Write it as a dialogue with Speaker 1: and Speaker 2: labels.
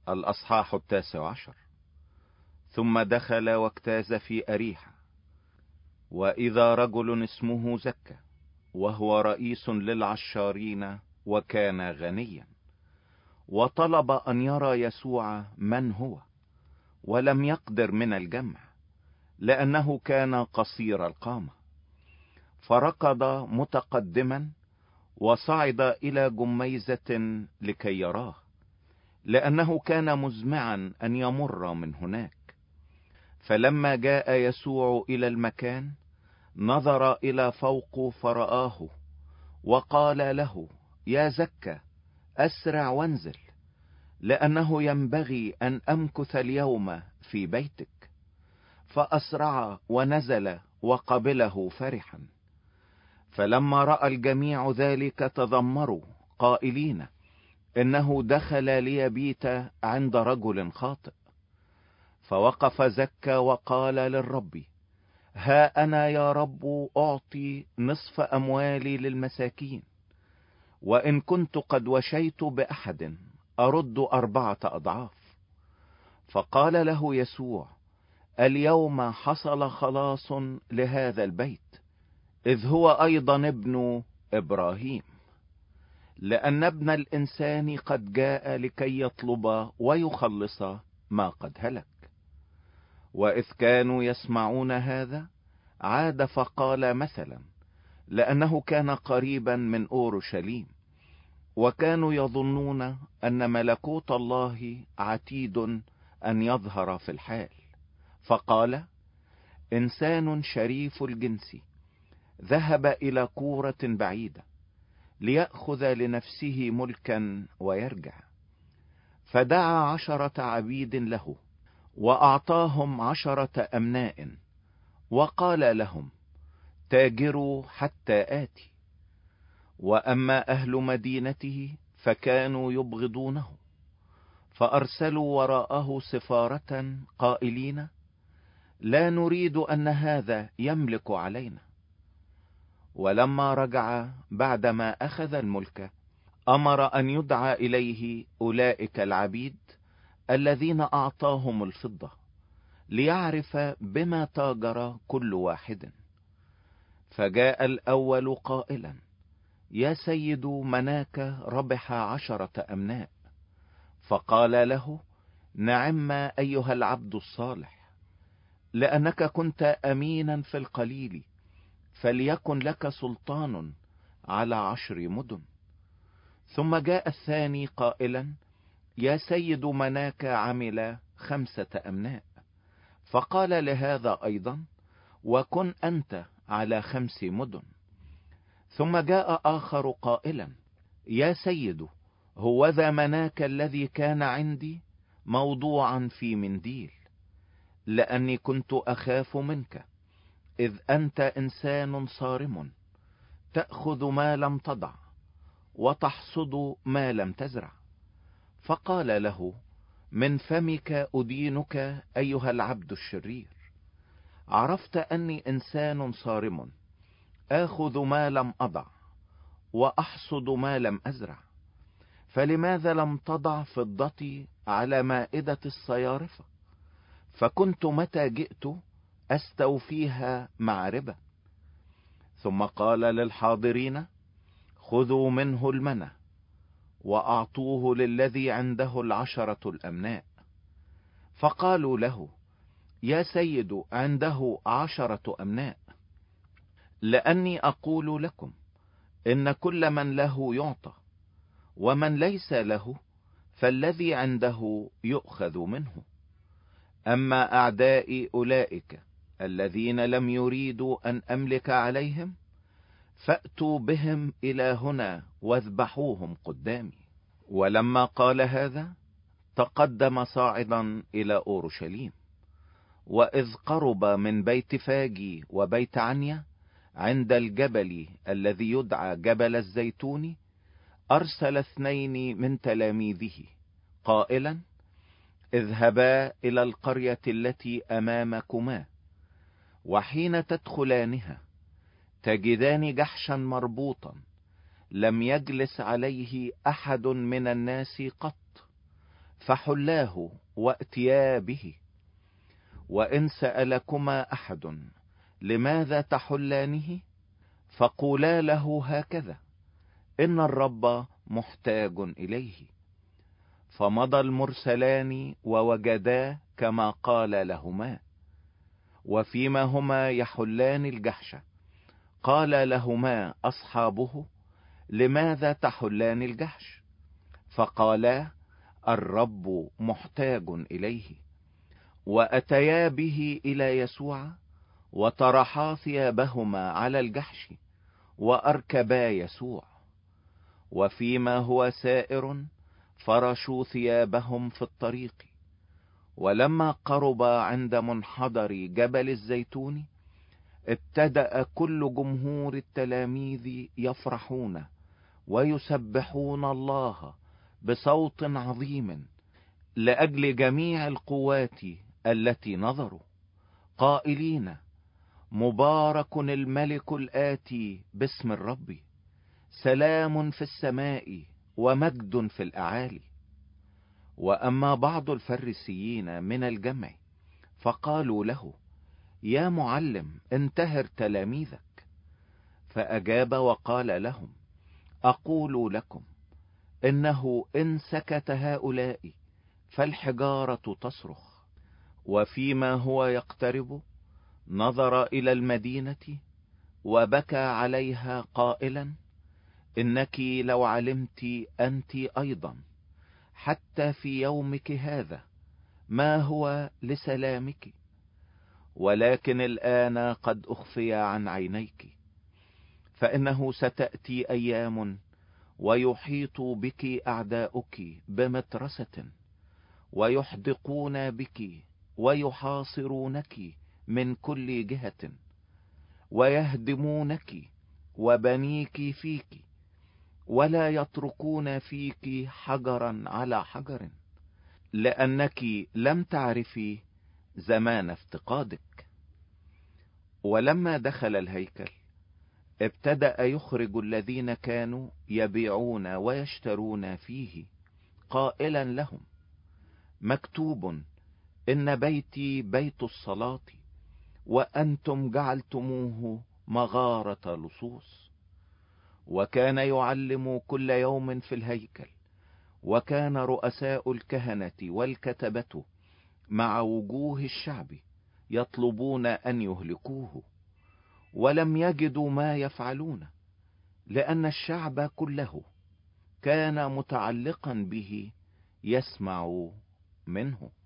Speaker 1: الأصحاح 19. ثم دخل واجتاز في أريحة، وإذا رجل اسمه زكا، وهو رئيس للعشارين، وكان غنيا، وطلب أن يرى يسوع من هو، ولم يقدر من الجمع لأنه كان قصير القامة. فركض متقدما وصعد إلى جميزة لكي يراه، لأنه كان مزمعا أن يمر من هناك. فلما جاء يسوع إلى المكان نظر إلى فوق فرآه، وقال له: يا زكا، أسرع وانزل، لأنه ينبغي أن أمكث اليوم في بيتك. فأسرع ونزل وقبله فرحا. فلما رأى الجميع ذلك تذمروا قائلين: إنه دخل ليبيت عند رجل خاطئ. فوقف زكا وقال للرب: ها أنا يا رب أعطي نصف أموالي للمساكين، وإن كنت قد وشيت بأحد أرد 4 أضعاف. فقال له يسوع: اليوم حصل خلاص لهذا البيت، إذ هو أيضا ابن إبراهيم، لأن ابن الإنسان قد جاء لكي يطلب ويخلص ما قد هلك. وإذ كانوا يسمعون هذا عاد فقال مثلا، لأنه كان قريبا من أورشليم، وكانوا يظنون أن ملكوت الله عتيد أن يظهر في الحال. فقال: إنسان شريف الجنس ذهب إلى كورة بعيدة ليأخذ لنفسه ملكا ويرجع. فدعا 10 عبيد له، وأعطاهم 10 أمناء، وقال لهم: تاجروا حتى آتي. وأما أهل مدينته فكانوا يبغضونه، فأرسلوا وراءه سفارة قائلين: لا نريد أن هذا يملك علينا. ولما رجع بعدما أخذ الملك، أمر أن يدعى إليه أولئك العبيد الذين أعطاهم الفضة، ليعرف بما تاجر كل واحد. فجاء الأول قائلا: يا سيد، مناك ربح 10 أمناء. فقال له: نعم أيها العبد الصالح، لأنك كنت أمينا في القليل، فليكن لك سلطان على 10 مدن. ثم جاء الثاني قائلا: يا سيد، مناك عمل 5 أمناء. فقال لهذا أيضا: وكن أنت على 5 مدن. ثم جاء آخر قائلا: يا سيد، هوذا مناك الذي كان عندي موضوعا في منديل، لأني كنت أخاف منك، إذ أنت إنسان صارم، تأخذ ما لم تضع وتحصد ما لم تزرع. فقال له: من فمك أدينك أيها العبد الشرير. عرفت أني إنسان صارم، آخذ ما لم أضع وأحصد ما لم أزرع. فلماذا لم تضع فضتي على مائدة الصيارفة؟ فكنت متى جئت أستوفيها مع ربا. ثم قال للحاضرين: خذوا منه المنة وأعطوه للذي عنده 10 الأمناء. فقالوا له: يا سيد، عنده 10 أمناء. لأني أقول لكم إن كل من له يعطى، ومن ليس له فالذي عنده يؤخذ منه. أما أعدائي أولئك الذين لم يريدوا أن أملك عليهم، فأتوا بهم إلى هنا واذبحوهم قدامي. ولما قال هذا تقدم صاعدا إلى أورشليم. وإذ قرب من بيت فاجي وبيت عنيا عند الجبل الذي يدعى جبل الزيتون، أرسل 2 من تلاميذه قائلا: اذهبا إلى القرية التي أمامكما، وحين تدخلانها تجدان جحشا مربوطا لم يجلس عليه أحد من الناس قط، فحلاه واتيا به. وإن سألكما أحد لماذا تحلانه فقولا له هكذا: إن الرب محتاج إليه. فمضى المرسلان ووجدا كما قال لهما. وفيما هما يحلان الجحش قال لهما أصحابه: لماذا تحلان الجحش؟ فقالا: الرب محتاج إليه. وأتيا به إلى يسوع وطرحا ثيابهما على الجحش وأركبا يسوع. وفيما هو سائر فرشوا ثيابهم في الطريق. ولما قربا عند منحدر جبل الزيتون ابتدأ كل جمهور التلاميذ يفرحون ويسبحون الله بصوت عظيم لأجل جميع القوات التي نظروا، قائلين: مبارك الملك الآتي باسم الرب، سلام في السماء ومجد في الأعالي. وأما بعض الفريسيين من الجمع فقالوا له: يا معلم، انتهر تلاميذك. فأجاب وقال لهم: أقول لكم إنه إن سكت هؤلاء فالحجارة تصرخ. وفيما هو يقترب نظر إلى المدينة وبكى عليها قائلا: إنك لو علمت أنت أيضا حتى في يومك هذا ما هو لسلامك، ولكن الآن قد أخفي عن عينيك. فإنه ستأتي أيام ويحيط بك أعداؤك بمترسة ويحدقون بك ويحاصرونك من كل جهة ويهدمونك وبنيك فيك، ولا يتركون فيك حجرا على حجر، لأنك لم تعرفي زمان افتقادك. ولما دخل الهيكل ابتدأ يخرج الذين كانوا يبيعون ويشترون فيه، قائلا لهم: مكتوب: إن بيتي بيت الصلاة وأنتم جعلتموه مغارة لصوص. وكان يعلم كل يوم في الهيكل، وكان رؤساء الكهنة والكتبة مع وجوه الشعب يطلبون أن يهلكوه، ولم يجدوا ما يفعلون، لأن الشعب كله كان متعلقا به يسمع منه.